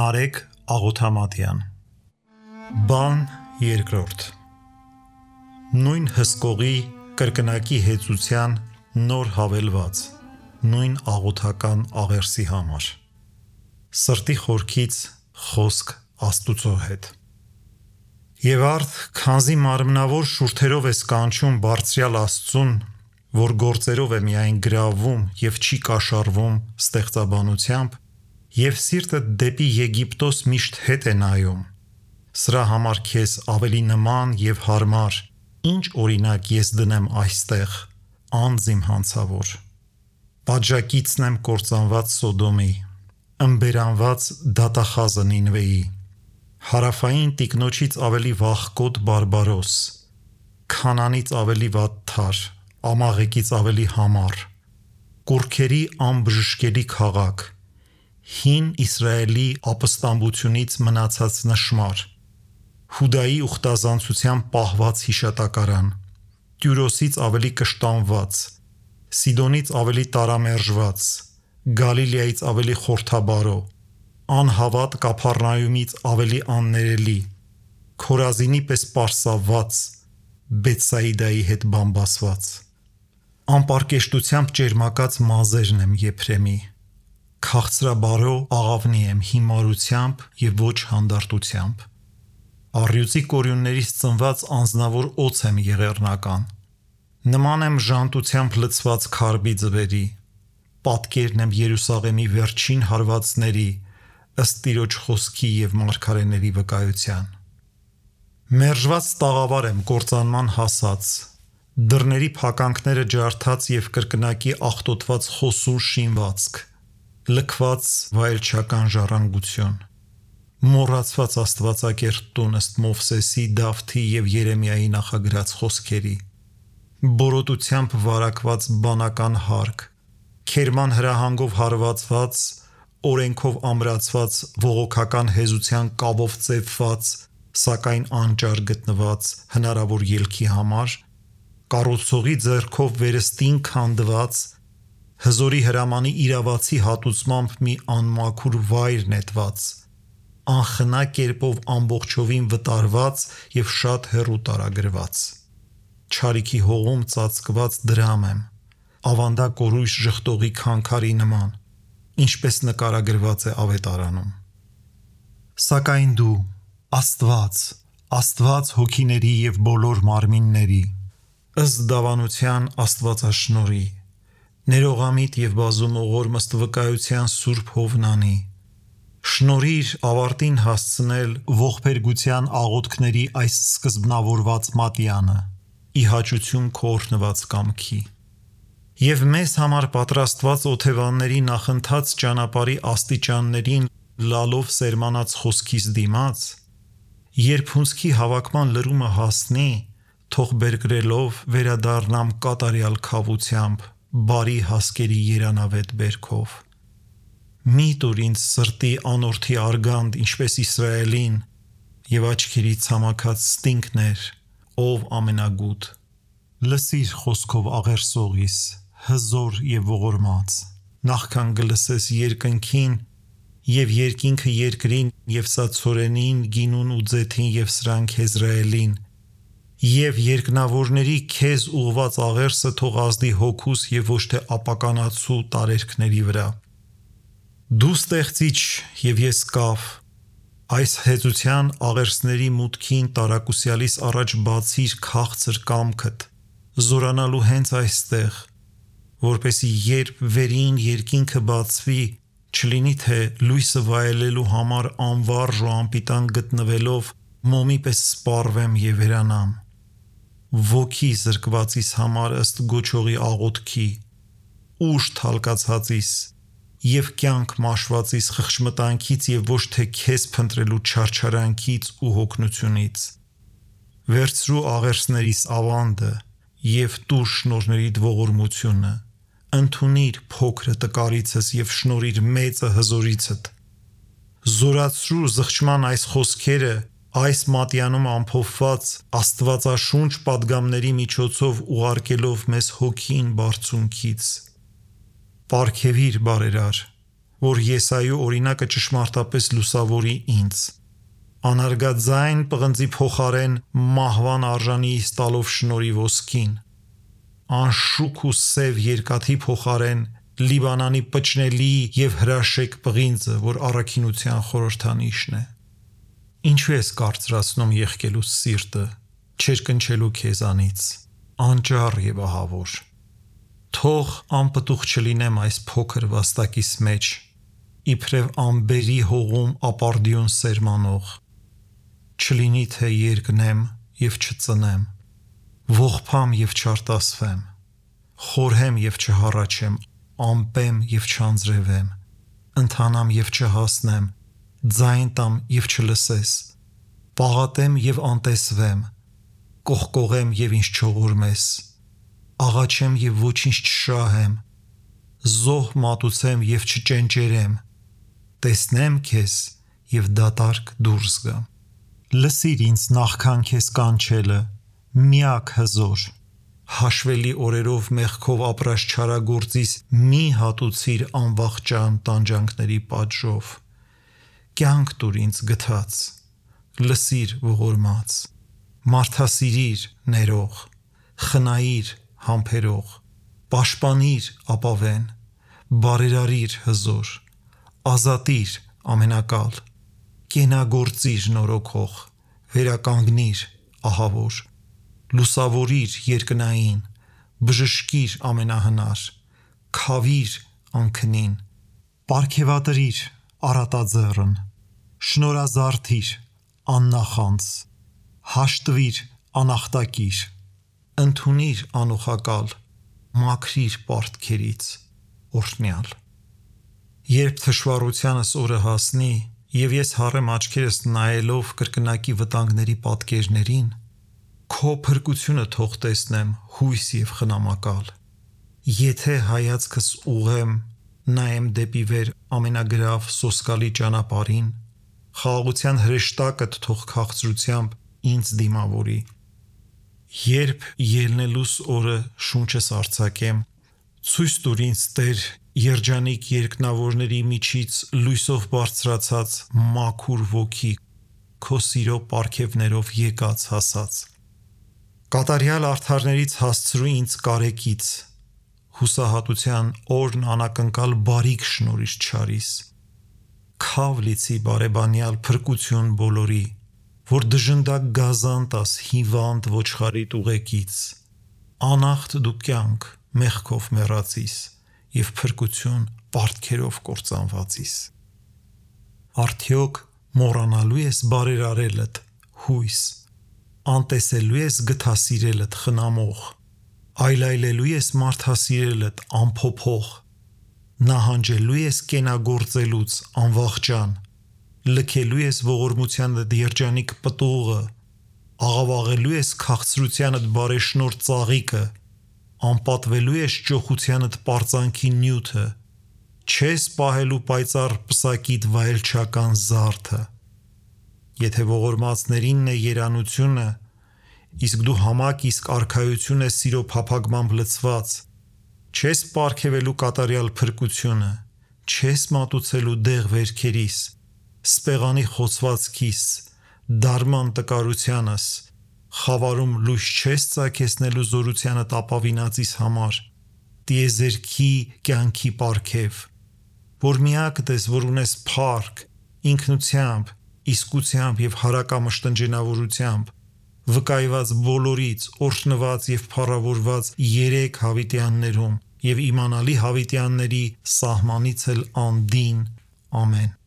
Նարեկ Աղոթամատյան Բան երկրորդ Նույն հսկողի կրկնակի հեծության նոր հավելված Նույն աղոթական աղերսի համար Սրտի խորքից խոսք Աստուծո հետ Եվ արդ քանզի մարմնավոր շուրթերով ես կանչում բարձրյալ Աստծուն որ գործերով է միայն գրավում և չի կաշառվում ստեղծաբանությամբ և սիրտդ դեպի Եգիպտոս միշտ հետ է նայում Սրա համար քեզ ավելի նման և հարմար Ինչ օրինակ ես դնեմ այստեղ անձ իմ հանցավոր Պատժակիցն եմ կործանված Սոդոմի Ըմբերանված դատախազը Նինվեի Հարավային տիկնոջից ավելի վախկոտ Բարբարոս Քանանից ավելի վատթար Ամաղեկից ավելի համառ Կուռքերի անբժշկելի քաղաք Հին Իսրայելի ապստամբությունից մնացած նշմար Հուդայի ուխտազանցությամբ պահված հիշատակարան Տյուրոսից ավելի կշտանված Սիդոնից ավելի տարամերժված Գալիլեայից ավելի խորթաբարո Անհավատ Կափառնայումից ավելի աններելի Քորազինի պես պարսաված Բեթսայիդայի հետ բամբասված Անպարկեշտությամբ ճերմակած մազերն եմ Եփրեմի Քաղցրաբարո աղավնի եմ հիմարությամբ և ոչ հանդարտությամբ Առյուծի կորյուններից ծնված անձնավոր օձ եմ եղեռնական Նման եմ ժանտությամբ լցված քարբի ձվերի Պատկերն եմ Երուսաղեմի վերջին հարվածների Ըստ Տիրոջ խոսքի և մարգարեների վկայության Մերժված տաղավար եմ կործանման հասած Դռների փականքները ջարդած և կրկնակի աղտոտված խոսուլ շինվածք Լքված վայելչական ժառանգություն Մոռացված աստվածակերտ տուն ըստ Մովսեսի, Դավթի և Երեմիայի նախագրած խոսքերի Բորոտությամբ վարակված բանական հարկ Քերման հրահանգով հարվածված Օրենքով ամրացված Ողոքական հեզության կավով ծեփված Սակայն անճար գտնված Հնարավոր ելքի համար Կառուցողի ձեռքով վերստին քանդված Հզորի հրամանի իրավացի հատուցմամբ մի անմաքուր վայր նետված Անխնա կերպով ամբողջովին վտարված և շատ հեռու տարագրված Չարիքի հողում ծածկված դրամ եմ Ավանդակորույս ժխտողի քանքարի նման Ինչպես նկարագրված է ավետարանում Սակայն դու Աստված հոգիների և բոլոր մարմինների Ըստ դավանության Աստվածաշնորհի Ներողամիտ և բազումողորմ ըստ վկայության Սուրբ Հովնանի Շնորհիր ավարտին հասցնել ողբերգության աղոթքների այս սկզբնավորված մատյանը ի հաճություն քո օրհնված կամքի Եվ մեզ համար պատրաստված օթևանների նախընթաց ճանապարհի աստիճաններին լալով սերմանած խոսքիս դիմաց Երբ հունձքի հավաքման լրումը հասնի թող բերկրելով վերադառնամ կատարյալ քավությամբ Բարի հասկերի երանավետ բերքով Մի տուր ինձ սրտի անորդի արգանդ ինչպես Իսրայելին Եվ աչքերի ցամաքած ստինքներ ով ամենագութ Լսիր խոսքով աղերսողիս հզոր և ողորմած Նախքան կլսես երկնքին և երկինքը երկրին և սա ցորենին գինուն ու ձեթին և սրանք Եզրայելին Եվ երկնավորների քեզ ուղված աղերսը թող ազդի հոգուս և ոչ թե ապականացու տարերքների վրա Դու ստեղծիչ և ես կավ Այս հեծության աղերսների մուտքին տարակուսյալիս առաջ բացիր քաղցր կամքդ Զորանալու հենց այստեղ Որպեսզի երբ վերին երկինքը բացվի Չլինի թե լույսը վայելելու համար անվարժ ու անպիտան գտնվելով Մոմի պես սպառվեմ և վերանամ Ոգի զրկվածիս համար ըստ գոչողի աղոթքի Ուժ թալկացածիս և կյանք մաշվածիս խղճմտանքից և ոչ թե քեզ փնտրելու չարչարանքից ու հոգնությունից Վերցրու աղերսներիս ավանդը և տուր շնորհներիդ ողորմությունը Ընդունիր փոքրը տկարիցս և շնորհիր մեծը հզորիցդ Զորացրու զղջման այս խոսքերը Այս մատյանում ամփոփված Աստվածաշունչ պատգամների միջոցով ուղարկելով մեզ հոգին բարձունքից Պարգևիր բարերար որ Եսայու օրինակը ճշմարտապես լուսավորի ինձ։ Անարգաձայն պղնձի փոխարեն մահվան արժանի ստալով շնորի ոսկին, անշուք ու սև երկաթի փոխարեն Լիբանանի պճնելի եւ հրաշեկ պղինձը, որ առաքինության խորհրդանիշն է։ Ինչու ես կարծրացնում եղկելուց սիրտը, չերկնչելու քեզանից, անճար եւ ահավոր։ Թող անպտուղ չլինեմ այս փոքր վաստակիս մեջ, իբրև ամբերի հողում ապարդյուն սերմանող։ Չլինի թե երկնեմ եւ չծնեմ, ողբամ եւ չարտասվեմ, խորհեմ եւ չհառաչեմ, ամպեմ եւ չանձրևեմ, ընթանամ եւ չհասնեմ, ձայն տամ եւ չլսես, պաղատեմ եւ անտեսվեմ, կողկողեմ եւ ինձ չողորմես, աղաչեմ եւ ոչինչ չշահեմ, զոհ մատուցեմ եւ չճենճերեմ, տեսնեմ քեզ եւ դատարկ դուրս գամ։ Լսիր ինձ նախքան քեզ կանչելը, միակ հզոր, հաշվելի օրերով մեղքով ապրած չարագործիս մի հատուցիր անվախճան տանջանքների պատժով, կյանք տուր ինձ գթած, լսիր ողորմած, մարդասիրիր ներող, խնայիր համբերող, պաշտպանիր ապավեն, բարերարիր հզոր, ազատիր ամենակալ, կենագործիր նորոգող, վերականգնիր ահավոր, լուսավորիր երկնային, բժշկիր ամենահնար, քավիր անքնին, պարգևատրիր առատաձեռն, շնորհազարդիր աննախանց, հաշտվիր անախտակիր, ընդունիր անուխակալ, մաքրիր պարտքերից, օրհնյալ։ Երբ թշվառությանս օրը հասնի, եւ ես հառեմ աչքերս նայելով կրկնակի վտանգների պատկերներին, քո փրկությունը թող տեսնեմ հույս եւ խնամակալ։ Եթե հայացքս ուղեմ, նայեմ դեպի վեր ամենագրավ սոսկալի ճանապարհին, խաղաղության հրեշտակը թող քաղցրությամբ ինձ դիմավորի։ Երբ ելնելուս օրը շունչս արձակեմ, ցույց տուր ինձ Տեր երջանիկ երկնավորների միջից լույսով բարձրացած մաքուր ոգի, քո սիրո պարգևներով եկած հասած։ Կատարյալ արդարներից հասցրու ինձ կարեկից, հուսահատության օրն անակնկալ բարիք շնորհիս չարիս։ Քավ լիցի բարեբանյալ փրկություն բոլորի, որ դժնդակ գազանտաս հիվանդ ոչխարիտ ուղեկից, անախտ դու կյանք մեղքով մեռածիս եւ փրկություն պարտքերով կործանվածիս։ Արդյոք մոռանալու ես բարերարելդ հույս, անտեսելու ես գթասիրելդ խնամող, այլայլելու ես մարդասիրելդ անփոփոխ, նահանջելու ես կենագործելուց անվախճան, լքելու ես ողորմությանդ երջանիկ պտուղը, աղավաղելու ես քաղցրությանդ բարեշնոր ծաղիկը, անպատվելու ես ճոխությանդ պարծանքի նյութը, չես պահելու պայծառ պսակիդ վայելչական զարդը։ Եթե ողորմածներինն է երանությունը, իսկ դու համակ իսկ արքայություն ես սիրո փափագմամբ լցված, չես պարգևելու կատարյալ փրկությունը, չես մատուցելու դեղ վերքերիս, սպեղանի խոցվածքիս, դարման տկարությանս, խավարում լույս չես ծագեցնելու զորությանդ ապավինածիս համար, տիեզերքի կյանքի պարգև, որ միակդ ես, որ ունես փառք, ինքնությամբ, իսկությամբ եւ հարակամշտնջենավորությամբ, վկայված բոլորից, օրհնված եւ փառավորված 3 հավիտյաններում եւ իմանալի հավիտյանների սահմանից էլ անդին, ամեն։